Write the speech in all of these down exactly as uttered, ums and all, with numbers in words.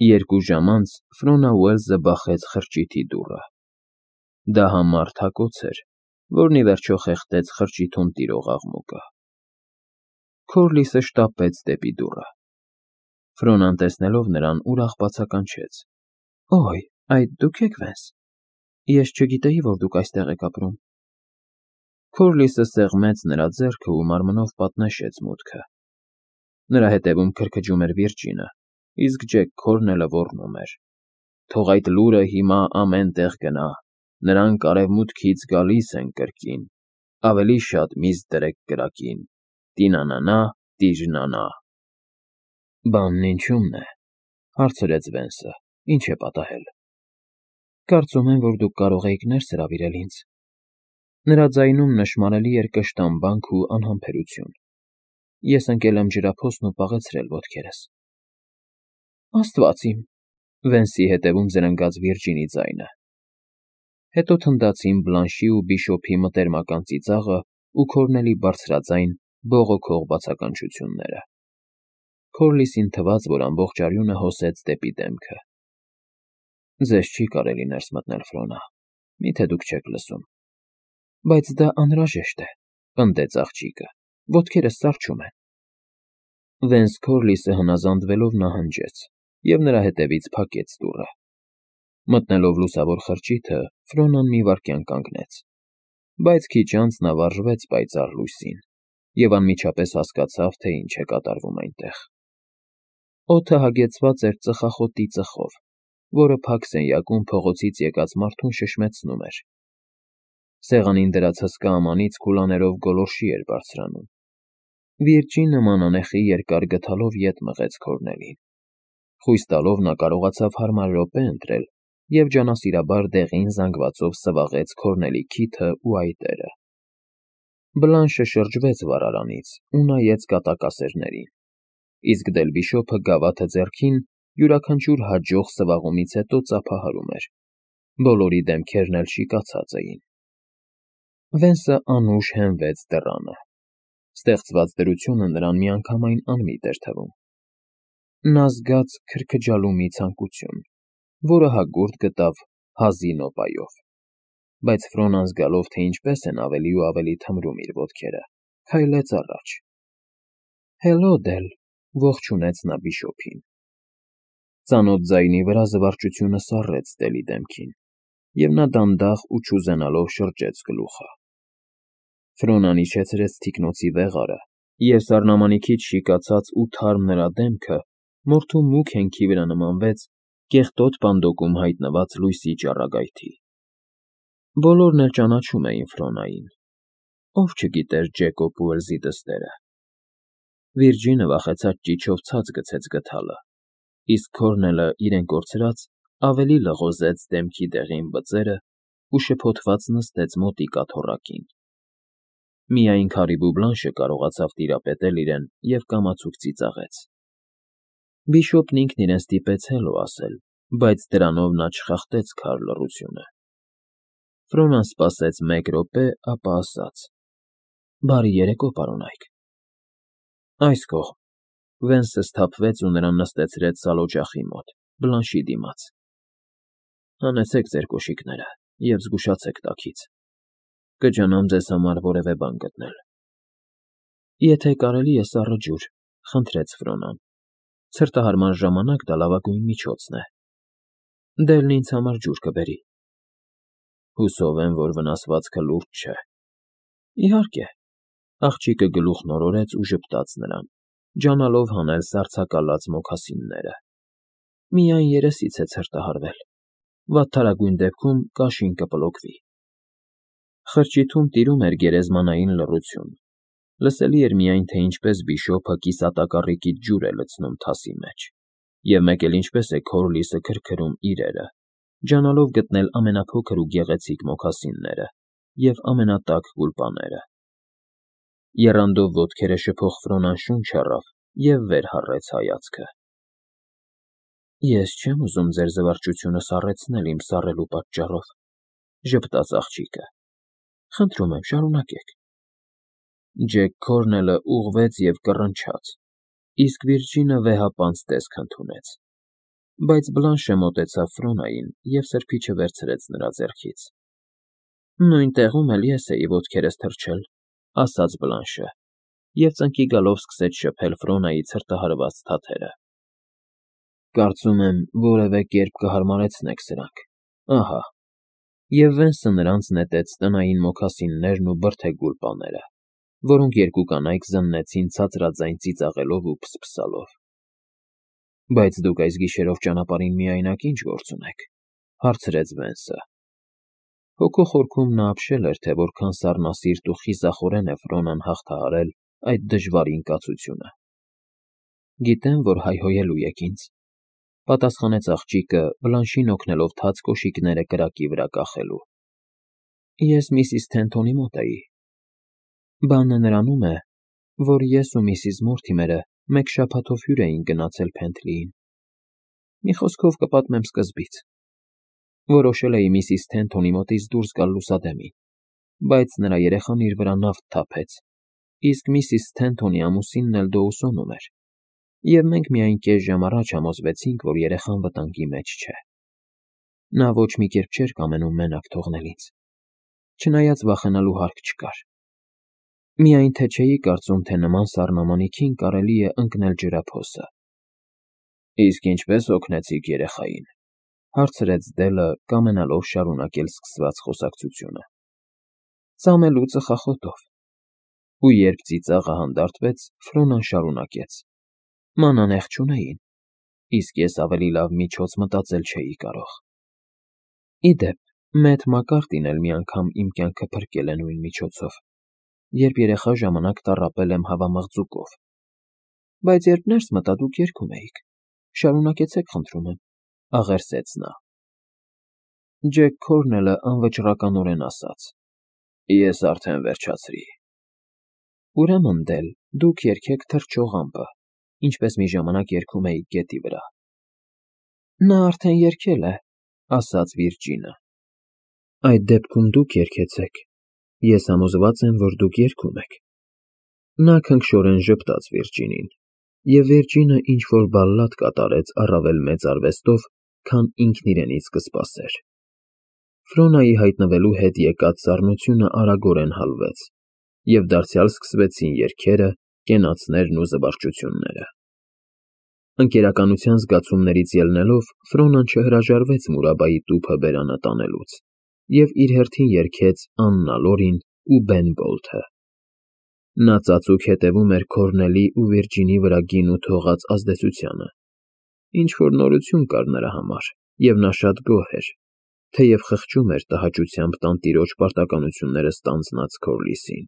Երկու ժամ անց Ֆրոնա Ուելզը բախեց խրճիթի դուռը։ Դա համառ թակոց էր, որն ի վերջո խեղդեց խրճիթում տիրող աղմուկը։ Քորլիսը շտապեց դեպի դուռը։ Ֆրոնան տեսնելով նրան ուրախ բացականչեց. «Օյ, այդ դուք եք, Վենս։ Ես չգիտեի, որ դուք այստեղ եք ապրում»։ Քորլիսը սեղմեց նրա ձեռքը ու մարմնով պատնեշեց մուտքը։ Նրա հետևում քրքջում էր Վիրջինը, իսկ Ջեք Քորնելը ոռնում էր. «Թող այդ լուրը հիմա ամեն տեղ գնա, նրանք արևմուտքից գալիս են կրկին, ավելի շատ միս դրեք կրակին, տինանանա, տիժնանա»։ «Բանն ինչու՞մն է,֊ հարցրեց Վենսը,֊ ինչ է պատահել»։ «Կարծում եմ, որ դուք կարող էիք ներս հրավիրել ինձ»։ Նրա ձայնում նշմարելի էր կշտամբանք ու անհամբերություն։ «Ես ընկել եմ ջրափոսն ու պաղեցրել ոտքերս»։ «Աստված իմ», Վենսի հետևում զրնգաց Վիրջինի ձայնը։ Հետո թնդացին Բլանշի ու Բիշոփի մտերմական ծիծաղը ու Քորնելի բարձրաձայն, բողոքող բացականչությունները։ Քորլիսին թվաց, որ ամբողջ արյունը հոսեց դեպի դեմքը։ «Ձեզ չի կարելի ներս մտնել, Ֆրոնա, միթե դուք չեք լսում»։ «Բայց դա անհրաժեշտ է,֊ պնդեց աղջիկը,֊ ոտքերս սառչում են»։ Վենս Քորլիսը հնազանդվելով նահանջեց և նրա հետևից փակեց դուռը։ Մտնելով լուսավոր խրճիթը, Ֆրոնան մի վայրկյան կանգնեց, բայց քիչ անց նա վարժվեց պայծառ լույսին և անմիջապես հասկացավ, թե ինչ է կատարվում այնտեղ։ Օդը հագեցված էր ծխախոտի ծխով, որը փակ սենյակում փողոցից եկած մարդուն շշմեցնում էր։ Սեղանին դրած հսկա ամանից քուլաներով գոլորշի էր բարձրանում։ Վիրջինը մանանեխի երկար գդալով ետ մղեց Քորնելին։ Խույս տալով նա կարողացավ հարմար րոպե ընտրել և ջանասիրաբար դեղին զանգվածով սվաղեց Քորնելի քիթն ու այտերը։ Բլանշը շրջվեց վառարանից ու նայեց կատակասերներին, իսկ դել Բիշոփը գավաթը ձեռքին յուրաքանչյուր հաջող սվաղումից հետո ծափահարում էր։ Բոլորի դեմքերն էլ շիկացած էին։ Վենսը անուշ հենվեց դռանը։ Ստեղծված դրությունը նրան միանգամայն անմիտ էր թվում։ Նա զգաց քրքջալու մի ցանկություն, որը հագուրդ գտավ հազի նոպայով։ Բայց Ֆրոնան զգալով, թե ինչպես են ավելի ու ավելի թմրում իր ոտքերը, քայլեց առաջ։ «Հելո, Դել,֊ ողջունեց նա Բիշոփին։ Ծանոթ ձայնի վրա զվարճությունը սառեց Դելի դեմքին, և նա դանդաղ ու չուզենալով շրջեց գլուխը։ Ֆրոնան իջեցրեց թիկնոցի վեղարը, և սառնամանիքից շիկացած ու թարմ նրա դեմքը մորթու մուգ հենքի վրա նմանվեց կեղտոտ պանդոկում հայտնված լույսի ճառագայթի։ Բոլորն էլ ճանաչում էին Ֆրոնային։ Ով չգիտեր Ջեկոբ Ուելզի դստերը։ Վիրջինը վախեցած ճիչով ցած գցեց գդալը, իսկ Քորնելը, իրեն կորցրած, ավելի լղոզեց դեմքի դեղին բծերը ու շփոթված նստեց մոտիկա թոռակին։ Միայն Քարիբու Բլանշը կարողացավ տիրապետել իրեն և կամացուկ ծիծաղեց։ Բիշոպն ինքն իրեն ստիպեց հելո ասել, բայց դրանով նա չխախտեց քար լռությունը։ Ֆրոնան սպասեց մեկ րոպե, ապա ասաց. «Բարի երեկո, պարոնայք»։ «Այս կողմ»։ Վենսը սթափվեց ու նրան նստեցրեց սալօջախի մոտ, Բլանշի դիմաց։ «Հանեցեք ձեր կոշիկները և զգուշացեք տաքից։ Կջանամ ձեզ համար որևէ բան գտնել»։ «Եթե կարելի է սառը ջուր,֊ խնդրեց Ֆրոնան։ Ցրտահարման ժամանակ դա լավագույն միջոցն է»։ Դելն ինձ համար ջուր կբերի։ «Հուսով եմ, որ վնասվածքը լուրջ չէ»։ «Իհարկե»։ Աղջիկը գլուխն օրորեց ու ժպտաց նրան, ջանալով հանել սառցակալած մոքասինները։ «Միայն երեսից է ցրտահարվել, վատթարագույն դեպքում կաշին կպլոկվի»։ Խրճիթում տիրում էր գերեզմանային լռություն։ Լսելի էր միայն, թե ինչպես Բիշոփը կիսատակառիկից ջուր է լցնում թասի մեջ, և մեկ էլ ինչպես է Քորլիսը քրքրում իրերը, ջանալով գտնել ամենափոքր ու գեղեցիկ մոքասինները և ամենատաք գուլպաները։ Եռանդով ոտքերը շփող Ֆրոնան շունչ առավ և վեր հառեց հայացքը։ «Ես չեմ ուզում ձեր զվարճությունը սառեցնել իմ սառելու պատճառով,֊ ժպտաց աղջիկը։ Խնդրում եմ, շարունակեք»։ Ջեք Քորնելը ուղղվեց և կռնչաց, իսկ Վիրջինը վեհապանծ տեսք ընդունեց։ Բայց Բլանշը մոտեցավ Ֆրոնային և սրբիչը վերցրեց նրա ձեռքից։ Նույն տեղում էլ ես էի ոտքերս թռչել, ասաց Բլանշը, և ծնկի գալով սկսեց շփել Ֆրոնայի ցրտահարված թաթերը։ Կարծում եմ, որևէ կերպ կհարմարեցնեք սրանք, ահա, և Վենսը նրանց նետեց տնային մոքասիններն ու բրդեգուլ պաները, որոնք երկու կանայք զննեցին ցածրաձայն ծիծաղելով ու փսփսալով։ Բայց դուք այս գիշերով ճանապարհին միայնակ ինչ գործ ունեք, հարցրեց Վենսը։ Հոգու խորքում նա ապշել էր, թե որքան սառնասիրտ ու խիզախորեն է Ֆրոնան հաղթահարել այդ դժվարին կացությունը։ Գիտեմ, որ հայհոյելու եք ինձ, պատասխանեց աղջիկը, Բլանշին օգնելով թաց կոշիկները կրակի վրա կախելու։ Ես միսիս Թենթոնի մոտ էի։ Բանը նրանում է, որ ես ու միսիս Մորթիմերը մեկ շաբաթով հյուր էինք գնացել Փենթլիին։ Մի խոսքով կպատմեմ սկզբից։ Որոշել էի միսիս Թենթոնի մոտից դուրս գալ լուսադեմին, բայց նրա երեխան իր վրա նավթ թափեց, իսկ միսիս Թենթոնի ամուսինն էլ դոուսոնում էր, և մենք միայն կես ժամ առաջ համոզվեցինք, որ երեխան վտանգի մեջ չէ։ Նա ոչ մի կերպ չէր կամենում մենակ թողնել ինձ, չնայած վախենալու հարկ չկար։ Միայն թե չէի կարծում, թե նման սառնամանիքին կարելի է ընկնել ջրափոսը։ Իսկ ինչպե՞ս օգնեցիք երեխային, հարցրեց Դելը, կամենալով շարունակել սկսված խոսակցությունը։ Ծամելու ծխախոտով։ Ու երբ ծիծաղը հանդարտվեց, Ֆրոնան շարունակեց. Ման անեխ չունեին, իսկ ես ավելի լավ միջոց մտածել չէի կարող։ Ի դեպ, Մեթ Մակարտին էլ մի անգամ իմ կյանքը փրկել է նույն միջոցով, երբ երեխա ժամանակ տառապել եմ հավամղձուկով։ Բայց երբ ներս մտա, դուք երգում էիք։ Շարունակեցեք, խնդրում եմ, աղերսեց նա։ Ջեք Քորնելը անվճռականորեն ասաց. Ես արդեն վերջացրի։ Ուրեմն, Դել, դուք երգեք Թռչող ամպը, ինչպես մի ժամանակ երգում էիք գետի վրա։ Նա արդեն երգել է, ասաց Վիրջինը։ Այդ դեպքում դուք երգեցեք։ Ես համոզված եմ, որ դուք երգում եք։ Նա քնքշորեն ժպտաց Վիրջինին, և Վիրջինը ինչ-որ բալլադ կատարեց առավել մեծ արվեստով, քան ինքն իրենից կսպասեր։ Ֆրոնայի հայտնվելու հետ եկած սառնությունը արագորեն հալվեց, և դարձյալ սկսվեցին երգերը, կենացներն ու զվարճությունները։ Ընկերականության զգացումներից ելնելով, Ֆրոնան չհրաժարվեց Մուրաբայի տուփը բերանը տանելուց, և իր հերթին երգեց Աննա Լորին ու Բեն Բոլթը։ Նա ծածուկ հետևում էր Քորնելի ու Վիրջինի վրա գինու թողած ազդեցությանը։ Ինչ-որ նորություն կար նրա համար, և նա շատ գոհ էր, թեև խղճում էր տհաճությամբ տանտիրոջ պարտականությունները ստանձնած Քորլիսին։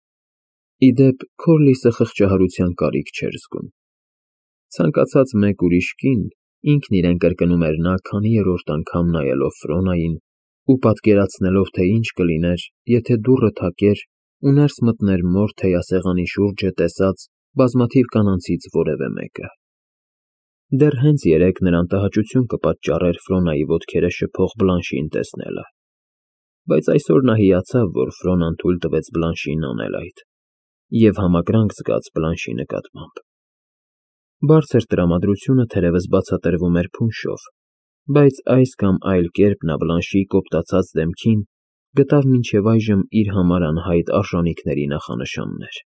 Ի դեպ, Քորլիսը խղճահարության կարիք չէր զգում։ Ցանկացած մեկ ուրիշ կին ինքն իրեն կրկնում էր նա քանի երրորդ անգամ նայելով Ֆրոնային ու պատկերացնելով, թե ինչ կլիներ, եթե դուռը թակեր ու ներս մտներ մոր թեյասեղանի շուրջը տեսած բազմաթիվ կանանցից որևէ մեկը։ Դեռ հենց երեկ նրան տհաճություն կպատճառեր Ֆրոնայի ոտքերը շփող Բլանշին տեսնելը, բայց այսօր նա հիացավ, որ Ֆրոնան թույլ տվեց Բլանշին անել այդ, և համակրանք զգաց Բլանշի նկատմամբ։ Բարձր տրամադրությունը թերևս բացատրվում էր փունշով, բայց այս կամ այլ կերպ նա Բլանշի կոպտացած դեմքին գտավ մինչև այժմ իր համար անհայտ արժանիքների նախանշաններ։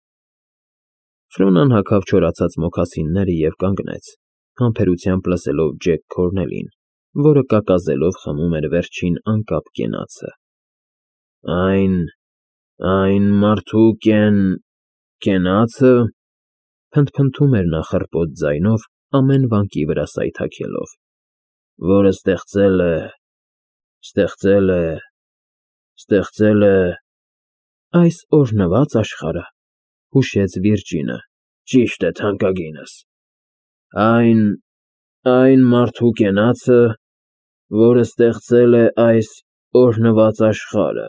Ֆրոնան հագավ չորացած մոքասինները և կանգնեց, համբերությամբ լսելով Ջեք Քորնելին, որը կակազելով խմում էր վերջին անկապ կենացը։ Այն… այն մարդու կեն… կենացը… փնթփնթում էր նա խռպոտ ձայնով, ամեն վանկի վրա սայթաքելով, որը ստեղծել է… ստեղծել է… ստեղծել է… այս օրհնված աշխարհը, հուշեց Վիրջինը, ճիշտ է, թանկագինս, այն… այն մարդու կենացը, որը ստեղծել է այս օրհնված աշխարհը…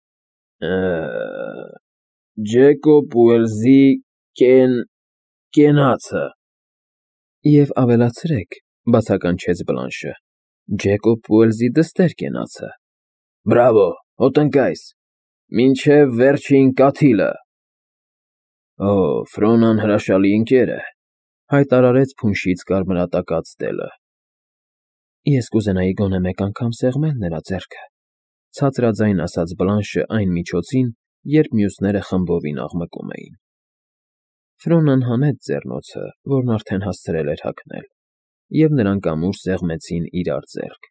Ջեկոբ Ուելսի կեն… կենացը… Եվ ավելացրեք, բացականչեց Բլանշը, Ջեկոբ Ուելսի դստեր կենացը… Բրավո, հոտնկայս, մինչև վերջին կաթիլը… Օ, Ֆրոնան հրաշալի ընկեր է, հայտարարեց փունշից կարմրատակած Դելը։ Ես կուզենայի գոնե մեկ անգամ սեղմել նրա ձեռքը, ցածրաձայն ասաց Բլանշը այն միջոցին, երբ մյուսները խմբովին աղմկում էին։ Ֆրոնան հանեց ձեռնոցը, որն արդեն հասցրել էր հագնել, և նրանք ամուր սեղմեցին իրար ձեռք։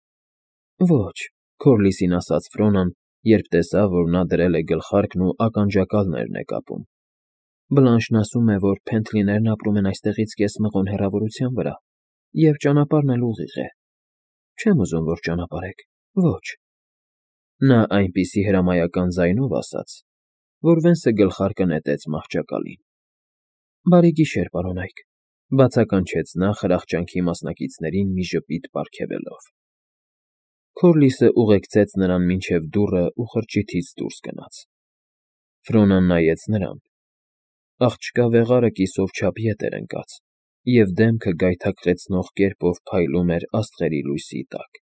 Ոչ, Քորլիսին ասաց Ֆրոնան, երբ տեսավ, որ նա դրել է գլխարկն ու ականջակալներն է կապում։ Բլանշն ասում է, որ փենթլիներն ապրում են այստեղից կես մղոն հեռավորության վրա, և ճանապարհն էլ ուղիղ է։ Չեմ ուզում, որ ճանապարհեք, ոչ։ Նա այնպիսի հրամայական ձայնով ասաց, որ Վենսը գլխարկը նետեց մահճակալին։ Բարի գիշեր, պարոն Այք, բացականչեց նա խրախճանքի մասնակիցներին մի ժպիտ պարգևելով։ Քորլիսը ուղեկցեց նրան մինչև դուռը ու խրճիթից դուրս գնաց։ Ֆրոնան նայեց նրան։ Աղջկա վեղարը կիսով չափ ետ էր ընկած, և դեմքը գայթակղեցնող կերպով փայլում էր աստղերի լույսի տակ։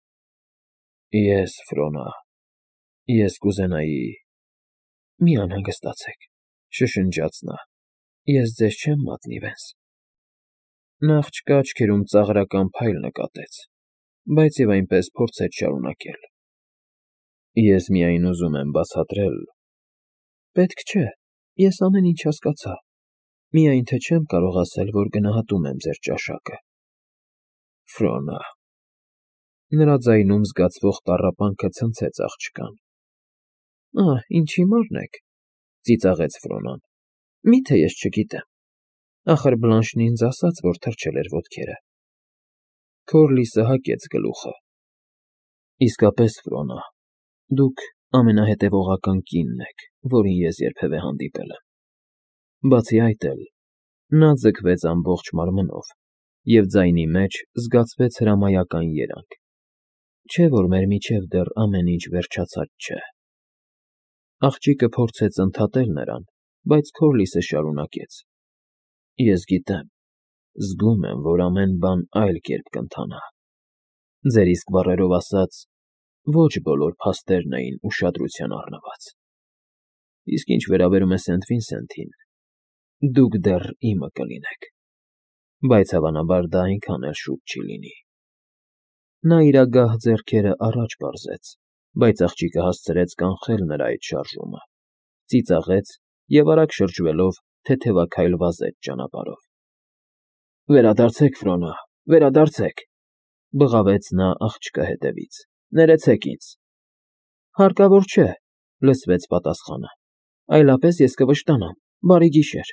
Ես, Ֆրոնա, ես կուզենայի… Մի անհանգստացեք, շշնջաց նա, ես ձեզ չեմ մատնի, Վենս։ Նա աղջկա աչքերում ծաղրական փայլ նկատեց, բայց և այնպես փորձեց շարունակել. Ես միայն ուզում եմ բացատրել… Պետք չէ, ես ամեն ինչ հասկացա, միայն թե չեմ կարող ասել, որ գնահատում եմ ձեր ճաշակը։ Ֆրոնա… Նրա ձայնում զգացվող տառապանքը ցնցեց աղջկան։ Ահ, ինչ հիմարն եք, ծիծաղեց Ֆրոնան, մի՞թե ես չգիտեմ, ախր Բլանշն ինձ ասաց, որ թրջել էր ոտքերը։ Քորլիսը հակեց գլուխը։ Իսկապես, Ֆրոնա, դուք ամենահետևողական կինն եք, որին ես երբևէ հանդիպել եմ։ Բացի այդ էլ, նա ձգվեց ամբողջ մարմնով, և ձայնի մեջ զգացվեց հրամայական երանգ։ Չէ՞ որ մեր միջև դեռ ամեն ինչ վերջացած չէ։ Աղջիկը փորձեց ընդհատել նրան, բայց Քորլիսը շարունակեց. Ես գիտեմ, զգում եմ, որ ամեն բան այլ կերպ կընթանա։ Ձեր իսկ բառերով ասած, ոչ բոլոր փաստերն էին ուշադրության առնված։ Իսկ ինչ վերաբերում է Սենթ Վինսենթին, դուք դեռ իմը կլինեք, բայց հավանաբար դա այնքան էլ շուտ չի լինի։ Նա իր ագահ ձեռքերը առաջ պարզեց, բայց աղջիկը հասցրեց կանխել նրա այդ շարժումը, ծիծաղեց և արագ շրջվելով թեթևաքայլ վազեց ճանապարհով։ Վերադարձեք, Ֆրոնա, վերադարձեք, բղավեց նա աղջկա հետևից, ներեցեք ինձ։ Հարկավոր չէ, լսվեց պատասխանը, այլապես ես կվշտանամ, բարի գիշեր։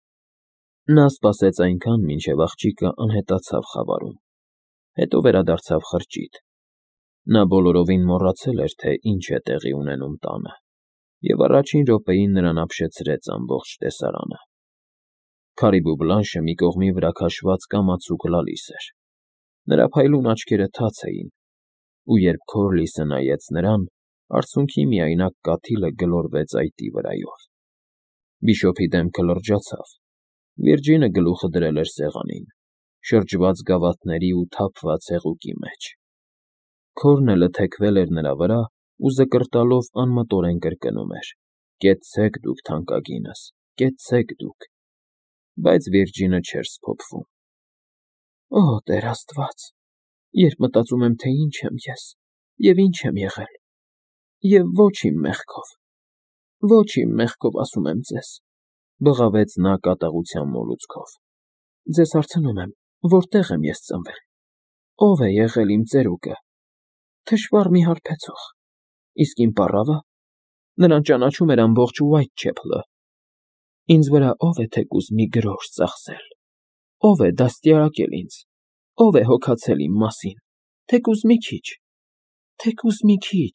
Նա սպասեց այնքան, մինչև աղջիկը անհետացավ խավարում, հետո վերադարձավ խրճիթ։ Նա բոլորովին մոռացել էր, թե ինչ է տեղի ունենում տանը, և առաջին րոպեին նրան ապշեցրեց ամբողջ տեսարանը։ Քարիբու Բլանշը մի կողմի վրա քաշված կամացուկ լալիս էր։ Նրա փայլուն աչքերը թաց էին, ու երբ Քորլիսը նայեց նրան, արցունքի միայնակ կաթիլը գլորվեց այտի վրայով։ Բիշոպի դեմքը լրջացավ։ Վիրջինը գլուխը դրել էր սեղանին, շրջված գավաթների ու թափված հեղուկի մեջ։ Քորնելը թեքվել էր նրա վրա ու զկրտալով անմտորեն կրկնում էր. «Կեցցեք դուք, թանկագինս, կեցցեք դուք», բայց Վիրջինը չէր սփոփվում։ Օ, Տեր Աստված, երբ մտածում եմ, թե ինչ եմ ես և ինչ եմ եղել, և ոչ իմ մեղքով, ոչ իմ մեղքով ասում եմ ձեզ, բղավեց նա կատաղության մոլուցքով։ Ձեզ հարցնում եմ, որտե՞ղ եմ ես ծնվել, ո՞վ է եղել իմ ծերուկը։ Թշվառ մի հարբեցող, իսկ իմ պառավը, նրան ճանաչում էր ամբողջ Ուայթչեփլը։ Ինձ վրա ո՞վ է թեկուզ մի գրոշ ծախսել, ո՞վ է դաստիարակել ինձ, ո՞վ է հոգացել իմ մասին, թեկուզ մի քիչ, թեկուզ մի քիչ…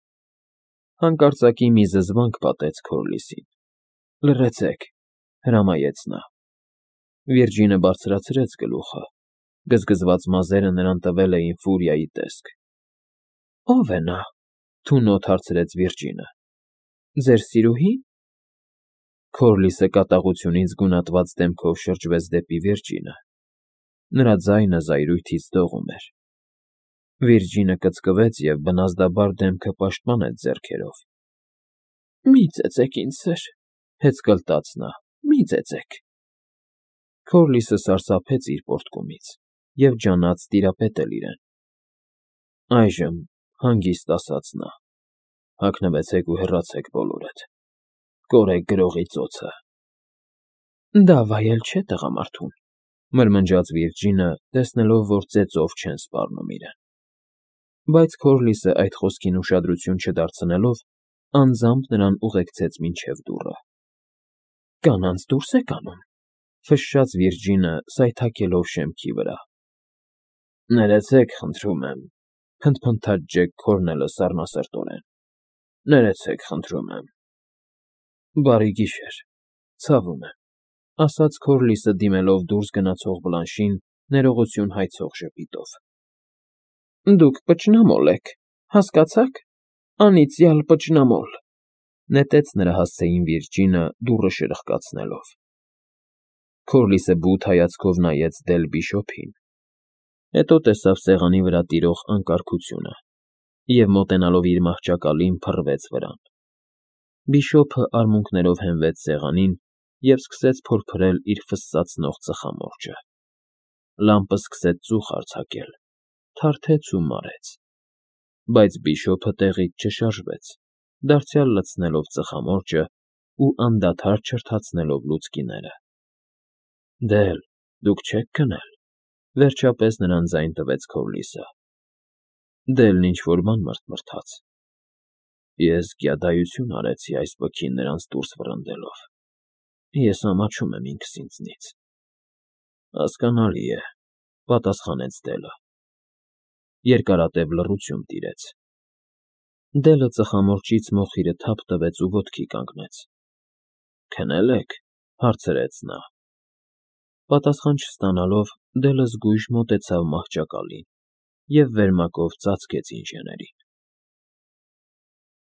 Հանկարծակի մի զզվանք պատեց Քորլիսին։ Լռեցեք, հրամայեց նա։ Վիրջինը բարձրացրեց գլուխը, գզգզված մազերը նրան տվել էին ֆուրիայի տեսք։ Ո՞վ է նա, թունոթ հարցրեց Վիրջինը։ Ձեր սիրուհի՞ն։ Քորլիսը կատաղությունից գունատված դեմքով շրջվեց դեպի Վիրջինը։ Նրա ձայնը զայրույթից դողում էր։ Վիրջինը կծկվեց և բնազդաբար դեմքը պաշտպանեց ձեռքերով։ Մի ծեծեք ինձ, սեր, հեծկլտաց նա, մի ծեծեք։ Քորլիսը սարսափեց իր պոռթկումից և ջանաց տիրապետել իրեն։ Այժմ, հանգիստ ասաց նա, հագնվեցեք ու հեռացեք բոլորդ, կորեք գրողի ծոցը։ Դա վայել չէ տղամարդուն, մրմնջաց Վիրջինը, տեսնելով, որ ծեծով չեն սպառնում իրեն։ Բայց Քորլիսը այդ խոսքին ուշադրություն չդարձնելով, անձամբ նրան ուղեկցեց մինչև դուռը։ Կանանց դուրս եք անում, ֆշշաց Վիրջինը, սայթաքելով շեմքի վրա։ Ներեցեք, խնդրում եմ, փնթփնթաց Ջեք Քորնելը սառնասրտորեն։ Ներեցեք, խնդրում եմ։ Բարի գիշեր, ցավում եմ, ասաց Քորլիսը դիմելով դուրս գնացող Բլանշին ներողություն հայցող ժպիտով։ Դուք պճնամոլ եք, հասկացա՞ք, անիծյալ պճնամոլ, նետեց նրա հասցեին Վիրջինը, դուռը շրխկացնելով։ Քորլիսը բութ հայացքով նայեց Դել Բիշոփին, հետո տեսավ սեղանի վրա տիրող անկարգությունը և, մոտենալով իր մահճակալին, փռվեց վրան։ Բիշոփը արմունկներով հենվեց սեղանին և սկսեց փորփրել իր ֆսսացնող ծխամորճը։ Լամպը սկսեց ծուխ արձակել, թարթեց ու մարեց։ Բայց Բիշոփը տեղից չշարժվեց, դարձյալ լցնելով ծխամորճը ու անդադար չրթացնելով լուցկիները։ Դել, դուք չե՞ք քնել, վերջապես նրան ձայն տվեց Քորլիսը։ Դելն ինչ֊որ բան մռթմռթաց։ Ես գյադայություն արեցի այս պքին նրանց դուրս վռնդելով։ Ես ամաչում եմ ինքս ինձնից։ Հասկանալի է, պատասխանեց Դելը։ Երկարատև լռություն տիրեց։ Դելը ծխամորճից մոխիրը թափ տվեց ու ոտքի կանգնեց։ Քնել եք, հարցրեց նա։ Պատասխան չստանալով, Դելը զգույշ մոտեցավ մահճակալին և վերմակով ծածկեց ինժեներին։